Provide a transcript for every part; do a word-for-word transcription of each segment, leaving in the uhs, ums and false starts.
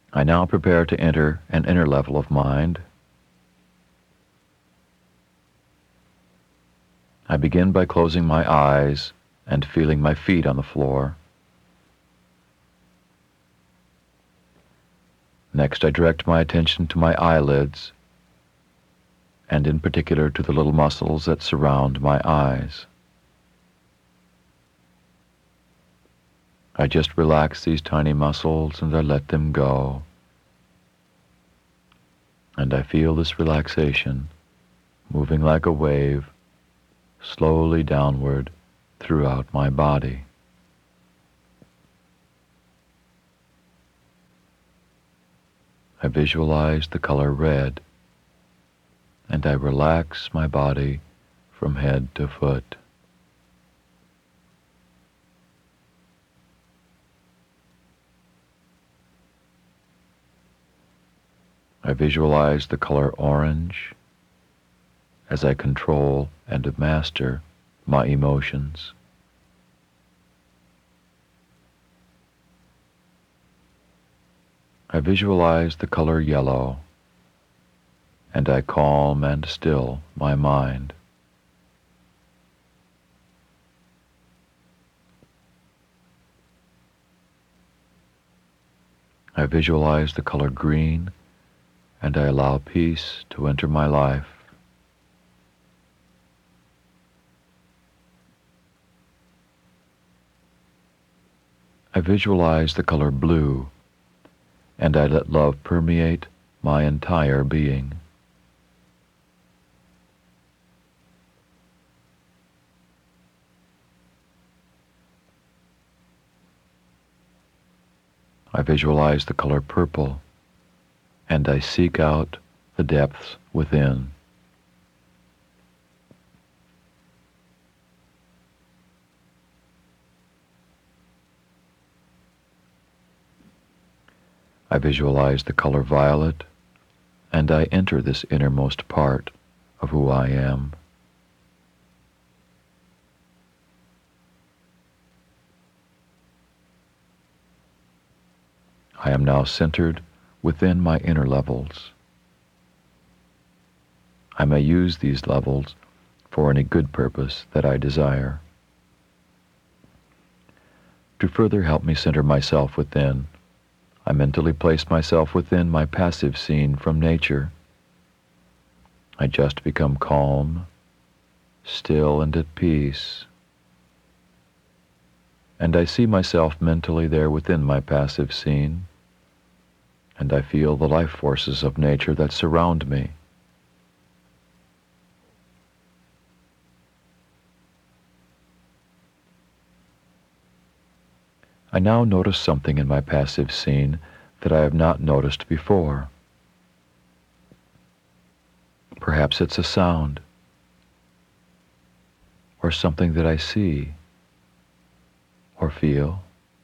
I now prepare to enter an inner level of mind. I begin by closing my eyes and feeling my feet on the floor. Next, I direct my attention to my eyelids, and in particular to the little muscles that surround my eyes. I just relax these tiny muscles and I let them go. And I feel this relaxation moving like a wave slowly downward throughout my body. I visualize the color red, and I relax my body from head to foot. I visualize the color orange as I control and master my emotions. I visualize the color yellow, and I calm and still my mind. I visualize the color green, and I allow peace to enter my life. I visualize the color blue, and I let love permeate my entire being. I visualize the color purple, and I seek out the depths within. I visualize the color violet, and I enter this innermost part of who I am. I am now centered within my inner levels. I may use these levels for any good purpose that I desire. To further help me center myself within, I mentally place myself within my passive scene from nature. I just become calm, still and at peace, and I see myself mentally there within my passive scene, and I feel the life forces of nature that surround me. I now notice something in my passive scene that I have not noticed before. Perhaps it's a sound, or something that I see, or feel.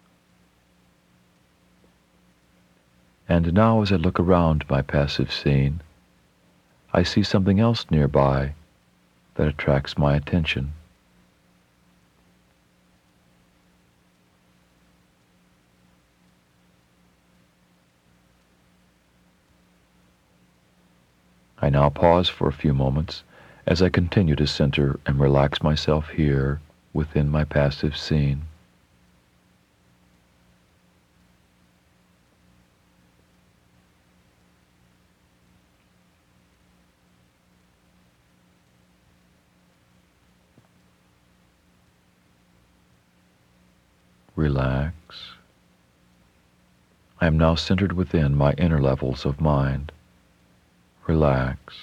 And now as I look around my passive scene, I see something else nearby that attracts my attention. I now pause for a few moments as I continue to center and relax myself here within my passive scene. Relax. I am now centered within my inner levels of mind. Relax.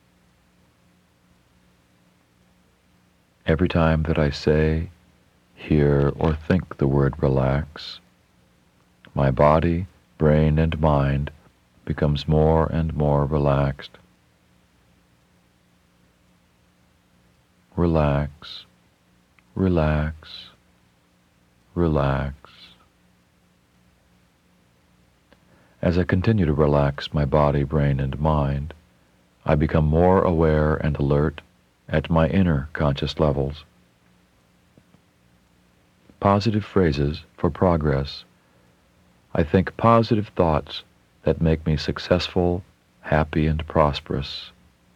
Every time that I say, hear, or think the word relax, my body, brain, and mind becomes more and more relaxed. Relax, relax, relax. As I continue to relax my body, brain, and mind, I become more aware and alert at my inner conscious levels. Positive phrases for progress. I think positive thoughts that make me successful, happy, and prosperous.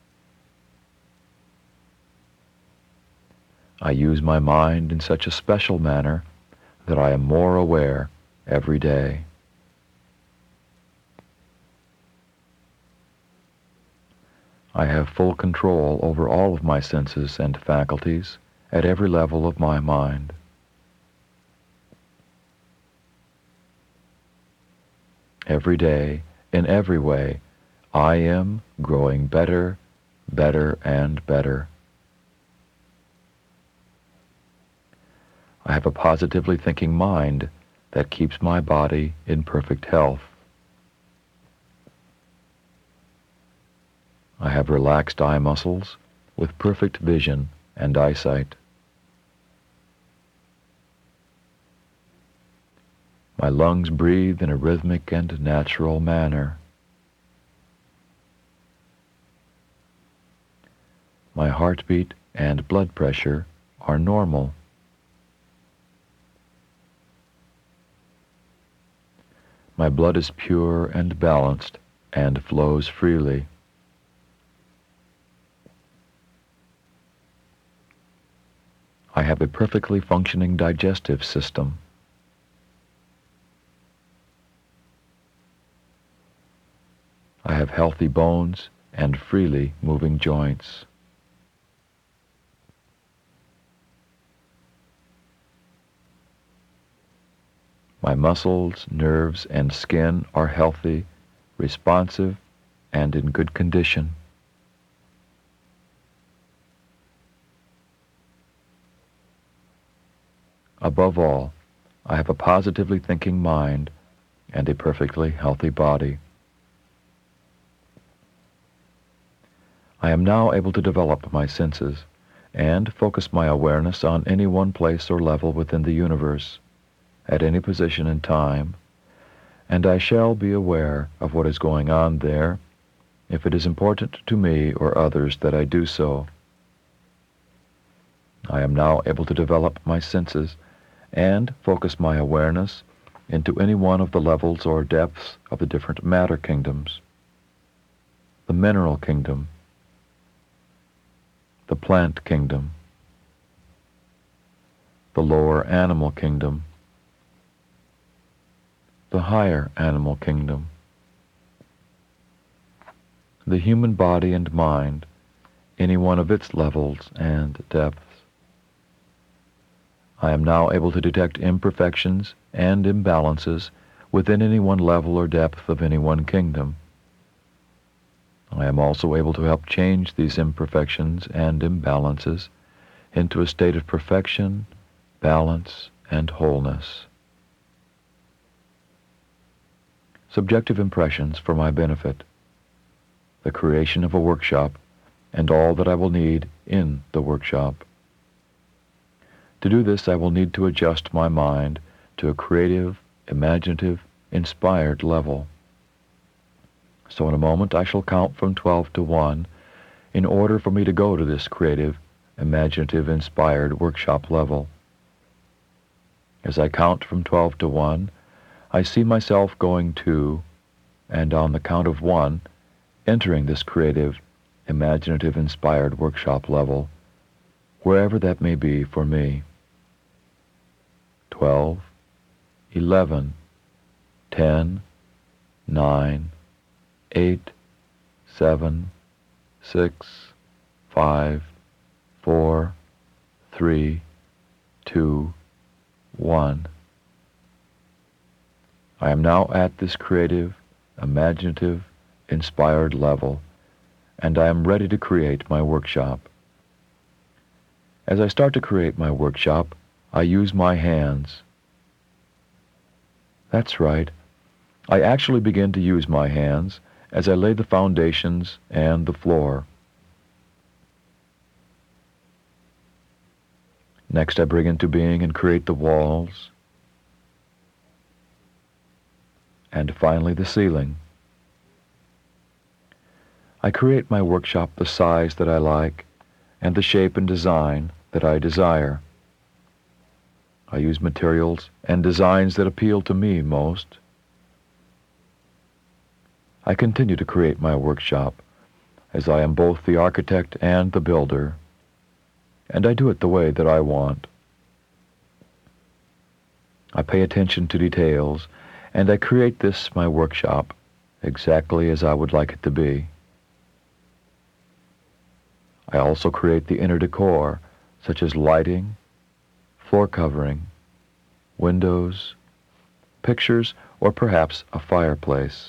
I use my mind in such a special manner that I am more aware every day. I have full control over all of my senses and faculties at every level of my mind. Every day, in every way, I am growing better, better, and better. I have a positively thinking mind that keeps my body in perfect health. I have relaxed eye muscles with perfect vision and eyesight. My lungs breathe in a rhythmic and natural manner. My heartbeat and blood pressure are normal. My blood is pure and balanced and flows freely. I have a perfectly functioning digestive system. I have healthy bones and freely moving joints. My muscles, nerves, and skin are healthy, responsive, and in good condition. Above all, I have a positively thinking mind and a perfectly healthy body. I am now able to develop my senses and focus my awareness on any one place or level within the universe, at any position in time, and I shall be aware of what is going on there if it is important to me or others that I do so. I am now able to develop my senses and focus my awareness into any one of the levels or depths of the different matter kingdoms: the mineral kingdom, the plant kingdom, the lower animal kingdom, the higher animal kingdom, the human body and mind, any one of its levels and depths. I am now able to detect imperfections and imbalances within any one level or depth of any one kingdom. I am also able to help change these imperfections and imbalances into a state of perfection, balance, and wholeness. Subjective impressions for my benefit: the creation of a workshop and all that I will need in the workshop. To do this, I will need to adjust my mind to a creative, imaginative, inspired level. So in a moment I shall count from twelve to one in order for me to go to this creative, imaginative, inspired workshop level. As I count from twelve to one, I see myself going to, and on the count of one, entering this creative, imaginative, inspired workshop level, wherever that may be for me. Twelve, eleven, ten, nine, eight, seven, six, five, four, three, two, one. I am now at this creative, imaginative, inspired level, and I am ready to create my workshop. As I start to create my workshop, I use my hands. That's right. I actually begin to use my hands as I lay the foundations and the floor. Next, I bring into being and create the walls, and finally the ceiling. I create my workshop the size that I like and the shape and design that I desire. I use materials and designs that appeal to me most. I continue to create my workshop, as I am both the architect and the builder, and I do it the way that I want. I pay attention to details, and I create this, my workshop, exactly as I would like it to be. I also create the inner decor, such as lighting, floor covering, windows, pictures, or perhaps a fireplace.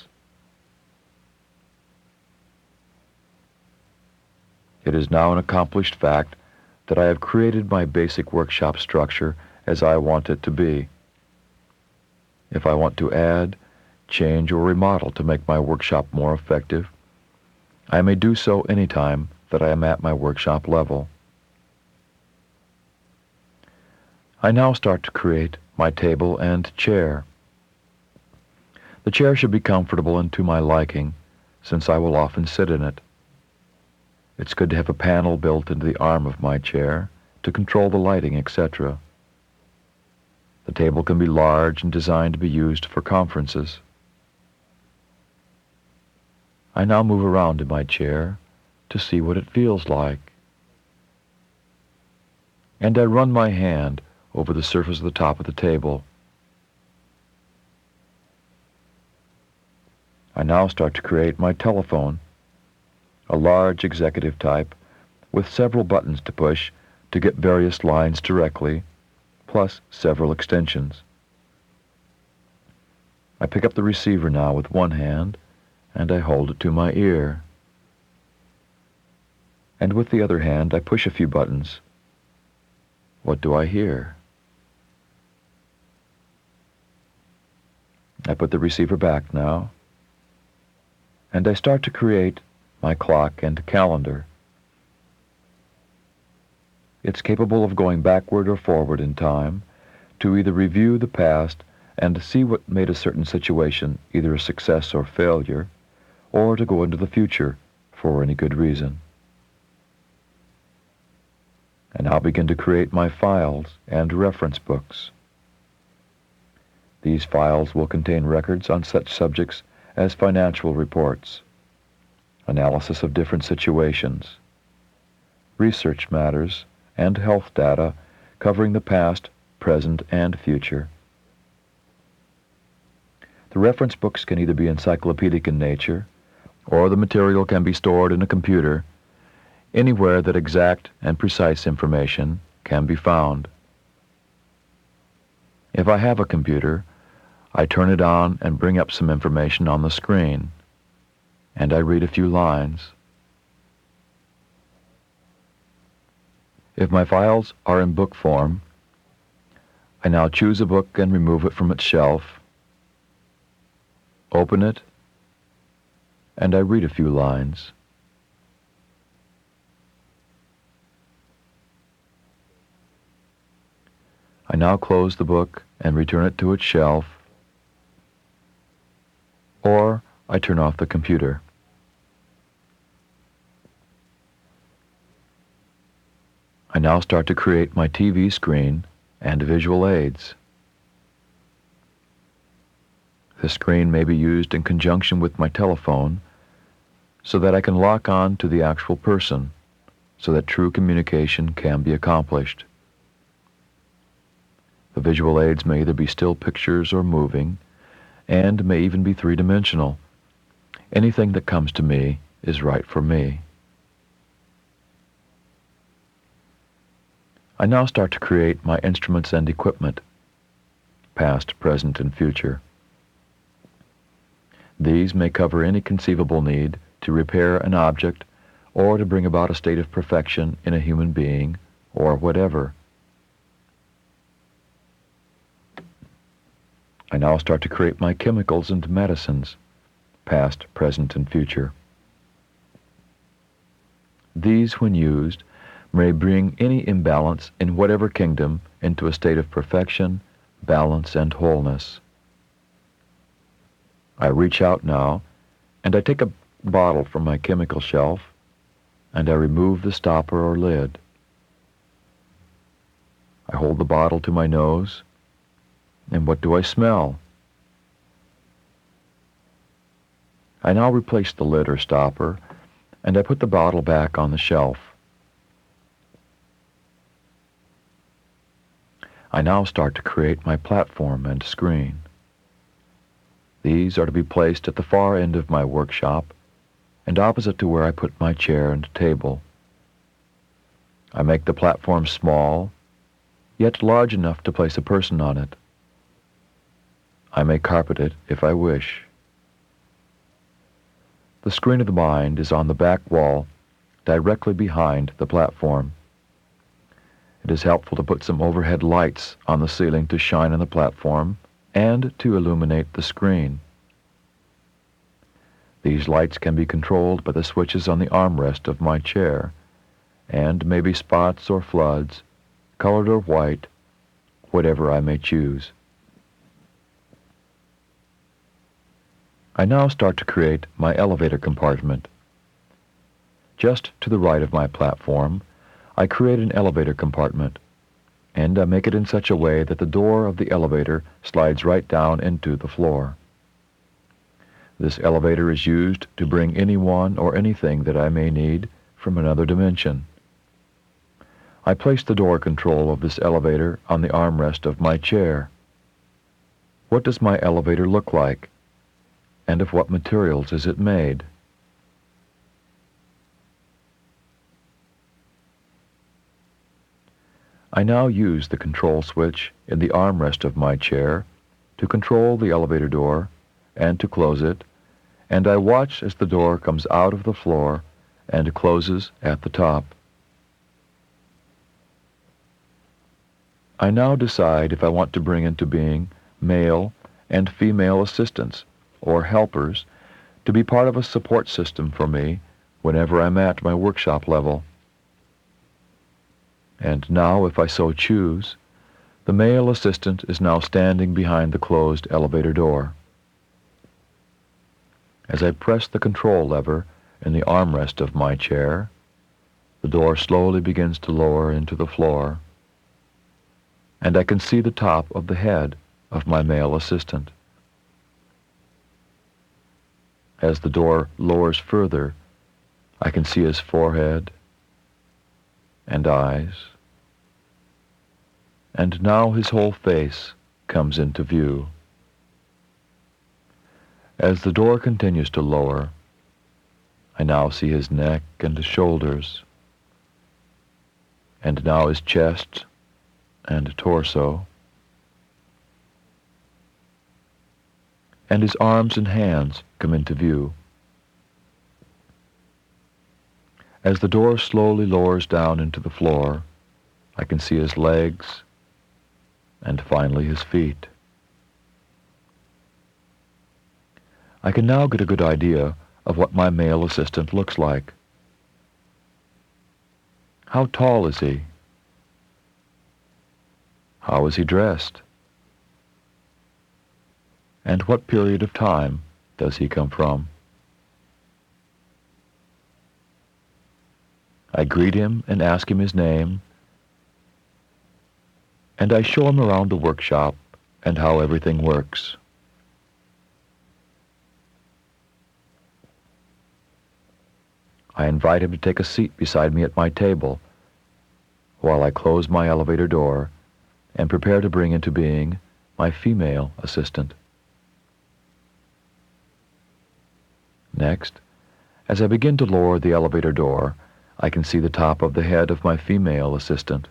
It is now an accomplished fact that I have created my basic workshop structure as I want it to be. If I want to add, change, or remodel to make my workshop more effective, I may do so anytime that I am at my workshop level. I now start to create my table and chair. The chair should be comfortable and to my liking, since I will often sit in it. It's good to have a panel built into the arm of my chair to control the lighting, et cetera. The table can be large and designed to be used for conferences. I now move around in my chair to see what it feels like. And I run my hand over the surface of the top of the table. I now start to create my telephone, a large executive type with several buttons to push to get various lines directly, plus several extensions. I pick up the receiver now with one hand, and I hold it to my ear. And with the other hand, I push a few buttons. What do I hear? I put the receiver back now, and I start to create my clock and calendar. It's capable of going backward or forward in time to either review the past and see what made a certain situation either a success or failure, or to go into the future for any good reason. And I'll begin to create my files and reference books. These files will contain records on such subjects as financial reports, analysis of different situations, research matters, and health data covering the past, present, and future. The reference books can either be encyclopedic in nature, or the material can be stored in a computer, anywhere that exact and precise information can be found. If I have a computer, I turn it on and bring up some information on the screen, and I read a few lines. If my files are in book form, I now choose a book and remove it from its shelf, open it, and I read a few lines. I now close the book and return it to its shelf, or I turn off the computer. I now start to create my T V screen and visual aids. The screen may be used in conjunction with my telephone so that I can lock on to the actual person, so that true communication can be accomplished. The visual aids may either be still pictures or moving, and may even be three-dimensional. Anything that comes to me is right for me. I now start to create my instruments and equipment, past, present, and future. These may cover any conceivable need to repair an object or to bring about a state of perfection in a human being or whatever. I now start to create my chemicals and medicines, past, present, and future. These, when used, may bring any imbalance in whatever kingdom into a state of perfection, balance, and wholeness. I reach out now, and I take a bottle from my chemical shelf, and I remove the stopper or lid. I hold the bottle to my nose, and what do I smell? I now replace the lid or stopper, and I put the bottle back on the shelf. I now start to create my platform and screen. These are to be placed at the far end of my workshop and opposite to where I put my chair and table. I make the platform small, yet large enough to place a person on it. I may carpet it if I wish. The screen of the mind is on the back wall, directly behind the platform. It is helpful to put some overhead lights on the ceiling to shine on the platform and to illuminate the screen. These lights can be controlled by the switches on the armrest of my chair, and may be spots or floods, colored or white, whatever I may choose. I now start to create my elevator compartment. Just to the right of my platform, I create an elevator compartment, and I make it in such a way that the door of the elevator slides right down into the floor. This elevator is used to bring anyone or anything that I may need from another dimension. I place the door control of this elevator on the armrest of my chair. What does my elevator look like? And of what materials is it made? I now use the control switch in the armrest of my chair to control the elevator door and to close it, and I watch as the door comes out of the floor and closes at the top. I now decide if I want to bring into being male and female assistants or helpers to be part of a support system for me whenever I'm at my workshop level. And now, if I so choose, the male assistant is now standing behind the closed elevator door. As I press the control lever in the armrest of my chair, the door slowly begins to lower into the floor, and I can see the top of the head of my male assistant. As the door lowers further, I can see his forehead and eyes, and now his whole face comes into view. As the door continues to lower, I now see his neck and his shoulders, and now his chest and torso, and his arms and hands come into view. As the door slowly lowers down into the floor, I can see his legs and finally his feet. I can now get a good idea of what my male assistant looks like. How tall is he? How is he dressed? And what period of time does he come from? I greet him and ask him his name, and I show him around the workshop and how everything works. I invite him to take a seat beside me at my table while I close my elevator door and prepare to bring into being my female assistant. Next, as I begin to lower the elevator door, I can see the top of the head of my female assistant.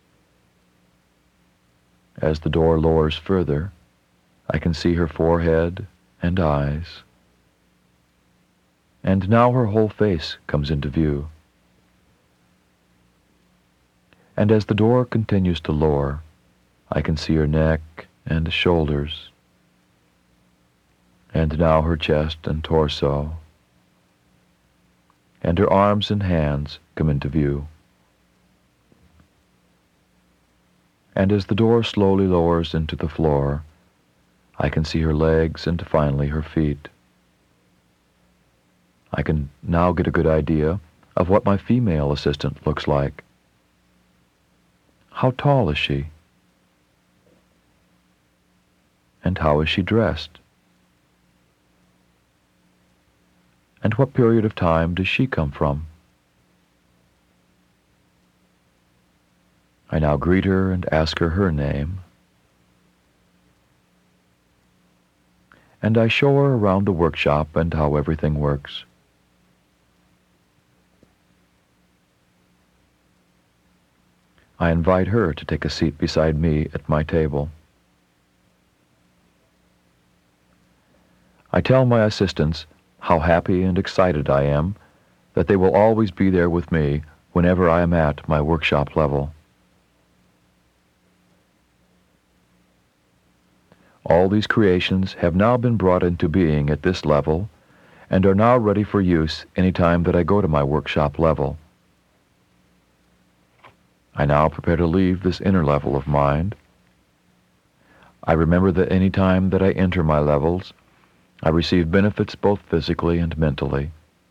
As the door lowers further, I can see her forehead and eyes, and now her whole face comes into view. And as the door continues to lower, I can see her neck and shoulders, and now her chest and torso, and her arms and hands come into view. And as the door slowly lowers into the floor, I can see her legs and finally her feet. I can now get a good idea of what my female assistant looks like. How tall is she? And how is she dressed? And what period of time does she come from? I now greet her and ask her her name. And I show her around the workshop and how everything works. I invite her to take a seat beside me at my table. I tell my assistants how happy and excited I am that they will always be there with me whenever I am at my workshop level. All these creations have now been brought into being at this level and are now ready for use any time that I go to my workshop level. I now prepare to leave this inner level of mind. I remember that any time that I enter my levels, I receive benefits both physically and mentally.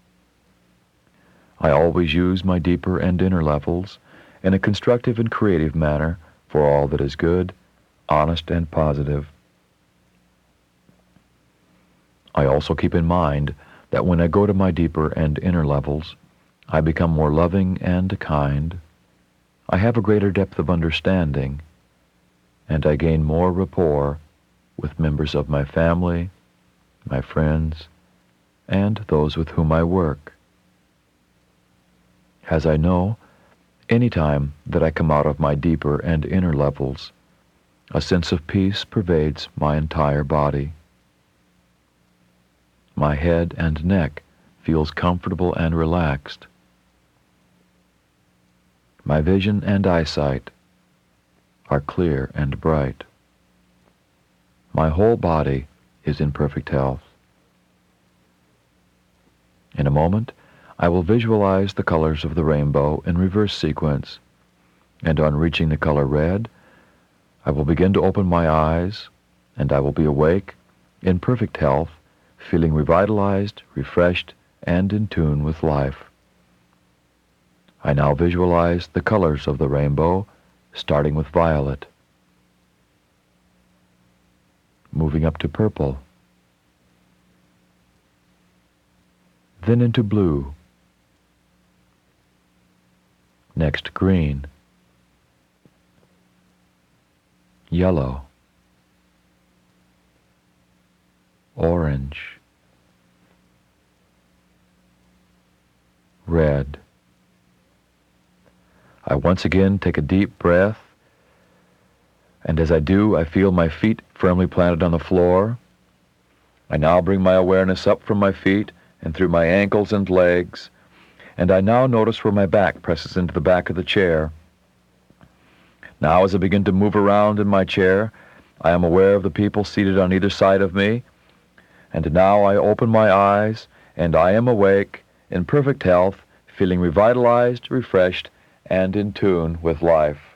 I always use my deeper and inner levels in a constructive and creative manner for all that is good, honest, and positive. I also keep in mind that when I go to my deeper and inner levels, I become more loving and kind. I have a greater depth of understanding, and I gain more rapport with members of my family, my friends, and those with whom I work. As I know, any time that I come out of my deeper and inner levels, a sense of peace pervades my entire body. My head and neck feels comfortable and relaxed. My vision and eyesight are clear and bright. My whole body is in perfect health. In a moment, I will visualize the colors of the rainbow in reverse sequence, and on reaching the color red, I will begin to open my eyes, and I will be awake, in perfect health, feeling revitalized, refreshed, and in tune with life. I now visualize the colors of the rainbow, starting with violet, moving up to purple, then into blue, next green, yellow, orange, red. I once again take a deep breath, and as I do, I feel my feet firmly planted on the floor. I now bring my awareness up from my feet and through my ankles and legs, and I now notice where my back presses into the back of the chair. Now, as I begin to move around in my chair, I am aware of the people seated on either side of me, and now I open my eyes, and I am awake, in perfect health, feeling revitalized, refreshed, and in tune with life.